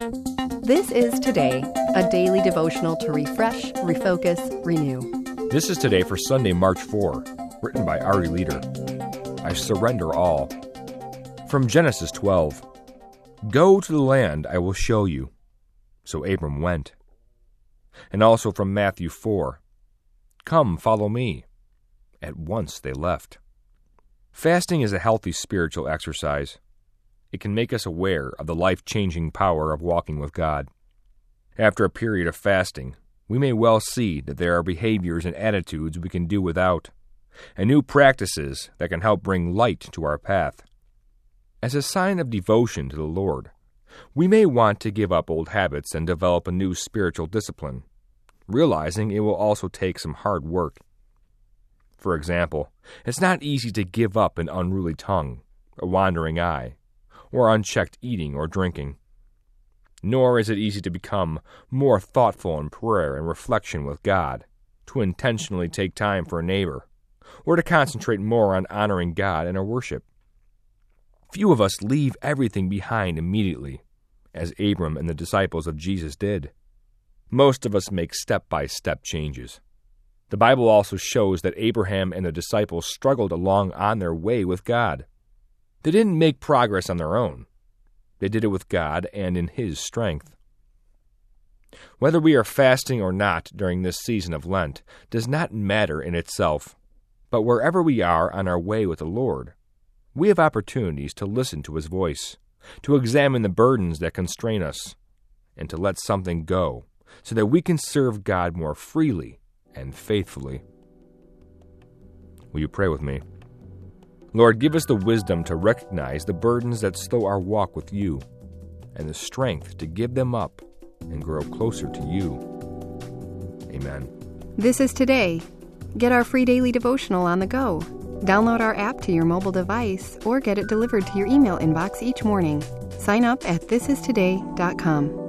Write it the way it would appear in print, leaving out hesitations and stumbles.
This is Today, a daily devotional to refresh, refocus, renew. This is Today for Sunday, March 4, written by Ari Leader. I surrender all. From Genesis 12. Go to the land I will show you. So Abram went. And also from Matthew 4. Come, follow me. At once they left. Fasting is a healthy spiritual exercise. It can make us aware of the life-changing power of walking with God. After a period of fasting, we may well see that there are behaviors and attitudes we can do without, and new practices that can help bring light to our path. As a sign of devotion to the Lord, we may want to give up old habits and develop a new spiritual discipline, realizing it will also take some hard work. For example, it's not easy to give up an unruly tongue, a wandering eye, or unchecked eating or drinking. Nor is it easy to become more thoughtful in prayer and reflection with God, to intentionally take time for a neighbor, or to concentrate more on honoring God in our worship. Few of us leave everything behind immediately, as Abram and the disciples of Jesus did. Most of us make step-by-step changes. The Bible also shows that Abraham and the disciples struggled along on their way with God. They didn't make progress on their own. They did it with God and in His strength. Whether we are fasting or not during this season of Lent does not matter in itself, but wherever we are on our way with the Lord, we have opportunities to listen to His voice, to examine the burdens that constrain us, and to let something go so that we can serve God more freely and faithfully. Will you pray with me? Lord, give us the wisdom to recognize the burdens that slow our walk with you, and the strength to give them up and grow closer to you. Amen. This is Today. Get our free daily devotional on the go. Download our app to your mobile device or get it delivered to your email inbox each morning. Sign up at thisistoday.com.